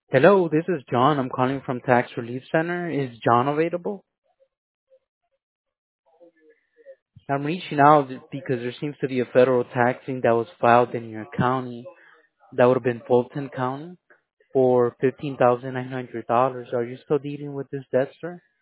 Hello, this is John. I'm calling from Tax Relief Center. Is John available? I'm reaching out because there seems to be a federal taxing that was filed in your county. That would have been Fulton County for $15,900. Are you still dealing with this debt, sir?